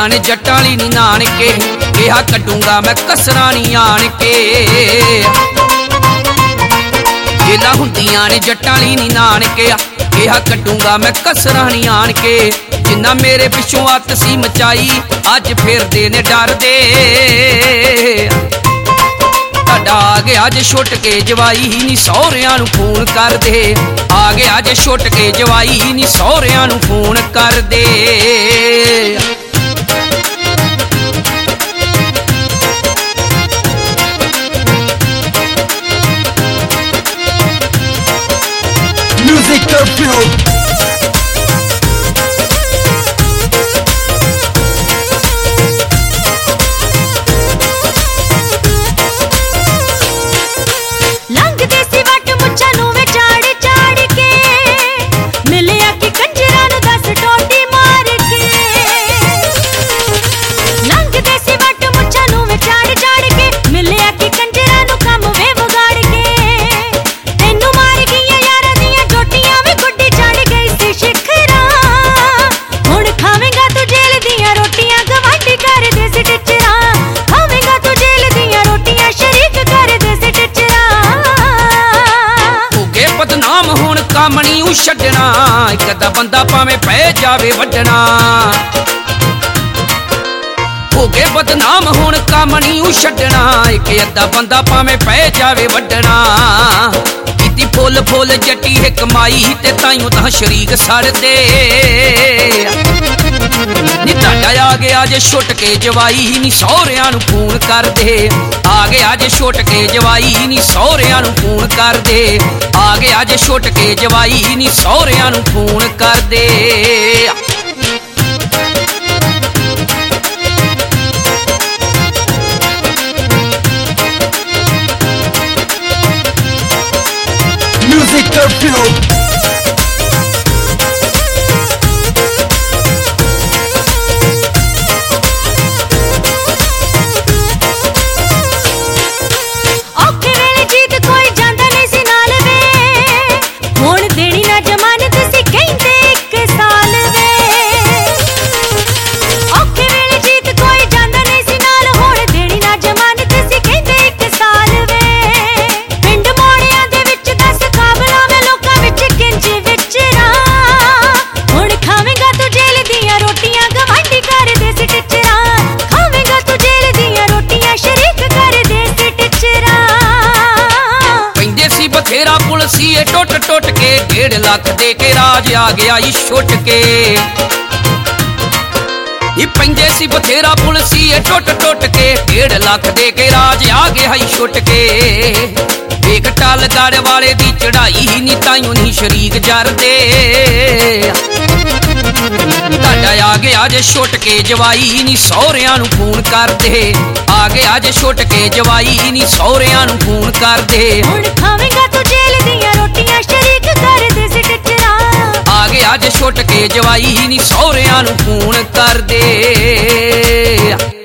ਹੁੰਦੀਆਂ ਨੇ ਜੱਟਾਂ ਵਾਲੀ ਨੀ ਨਾਨਕੇ, ਕਿਹਾ ਕੱਢੂੰਗਾ ਮੈਂ ਕਸਰਾਂ ਨੀ ਆਣ ਕੇ। ਜੇਲਾਂ ਹੁੰਦੀਆਂ ਨੇ ਜੱਟਾਂ ਵਾਲੀ ਨੀ ਨਾਨਕੇ, ਕਿਹਾ ਕੱਢੂੰਗਾ ਮੈਂ ਕਸਰਾਂ ਨੀ ਆਣ ਕੇ। ਜਿੰਨਾ ਮੇਰੇ ਪਿੱਛੋਂ ਅੱਤ ਸੀ ਮਚਾਈ, ਅੱਜ ਫਿਰਦੇ ਨੇ ਡਰਦੇ। ਤੁਹਾਡਾ ਆ ਗਿਆ ਜੇ ਛੁੱਟ ਕੇ ਜਵਾਈ, ਨੀ ਸਹੁਰਿਆਂ ਨੂੰ ਫੋਨ ਕਰਦੇ। ਆ ਗਿਆ ਜੇ ਛੁੱਟ ਕੇ ਜਵਾਈ, ਨੀ ਸਹੁਰਿਆਂ ਨੂੰ ਫੋਨ ਕਰਦੇ। Music Curfew. ਕੰਮ ਨੀ ਊ ਛੱਡਣਾ, ਇੱਕ ਅੱਧਾ ਬੰਦਾ ਭਾਵੇਂ ਪੈ ਜਾਵੇ ਵੱਢਣਾ। ਹੋ ਗਏ ਬਦਨਾਮ ਹੁਣ ਕੰਮ ਨੀ ਊ ਛੱਡਣਾ, ਇੱਕ ਅੱਧਾ ਬੰਦਾ ਭਾਵੇਂ ਪੈ ਜਾਵੇ ਵੱਢਣਾ। ਕੀਤੀ ਫੁੱਲ ਫੁੱਲ ਜੱਟੀ ਹੈ ਕਮਾਈ, ਤੇ ਤਾਈਓ ਤਾਂ ਸ਼ਰੀਕ ਸੜਦੇ। ਨੀ ਤੁਹਾਡਾ ਆ ਗਿਆ ਜੇ ਛੁੱਟ ਕੇ ਜਵਾਈ, ਨੀ ਸਹੁਰਿਆਂ ਨੂੰ ਫੋਨ ਕਰਦੇ। ਆ ਗਿਆ ਜੇ ਛੁੱਟ ਕੇ ਜਵਾਈ, ਨੀ ਸਹੁਰਿਆਂ ਨੂੰ ਫੋਨ ਕਰਦੇ। ਆ ਗਿਆ ਜੇ ਛੁੱਟ ਕੇ ਜਵਾਈ, ਨੀ ਸਹੁਰਿਆਂ ਨੂੰ ਫੋਨ ਕਰਦੇ। Music Curfew. ਬਥੇਰਾ ਪੁਲਸੀਏ ਟੁੱਟ ਟੁੱਟ ਕੇ, 1.5 ਲੱਖ ਦੇ ਕੇ ਰਾਜ ਆ ਗਿਆ ਈ ਛੁੱਟ ਕੇ। ਇਹ ਪੈਂਦੇ ਸੀ ਬਥੇਰਾ ਪੁਲਸੀਏ ਟੁੱਟ ਟੁੱਟ ਕੇ, 1.5 ਲੱਖ ਦੇ ਕੇ ਰਾਜ ਆ ਗਿਆ ਈ ਛੁੱਟ ਕੇ। ਵੇਖ ਟੱਲਗੜ੍ਹ ਵਾਲੇ ਦੀ ਚੜਾਈ, ਨੀ ਤਾਈਓ ਨੀ ਸ਼ਰੀਕ ਜਰਦੇ। ਤੁਹਾਡਾ ਆ ਗਿਆ ਜੇ ਛੁੱਟ ਕੇ ਜਵਾਈ, ਨੀ ਸਹੁਰਿਆਂ ਨੂੰ ਫੋਨ ਕਰਦੇ। ਆ ਗਿਆ ਜੇ ਛੁੱਟ ਕੇ ਜਵਾਈ, ਨੀ ਸਹੁਰਿਆਂ ਨੂੰ ਫੋਨ ਕਰਦੇ। ਹੁਣ ਖਾਵੇਂਗਾ ਤੂੰ ਜੇਲ੍ਹ ਦੀਆਂ ਰੋਟੀਆਂ, ਸ਼ਰੀਕ ਕਰਦੇ ਸੀ ਟਿਚਰਾ। ਆ ਗਿਆ ਜੇ ਛੁੱਟ ਕੇ ਜਵਾਈ, ਨੀ ਸਹੁਰਿਆਂ ਨੂੰ ਫੋਨ ਕਰਦੇ।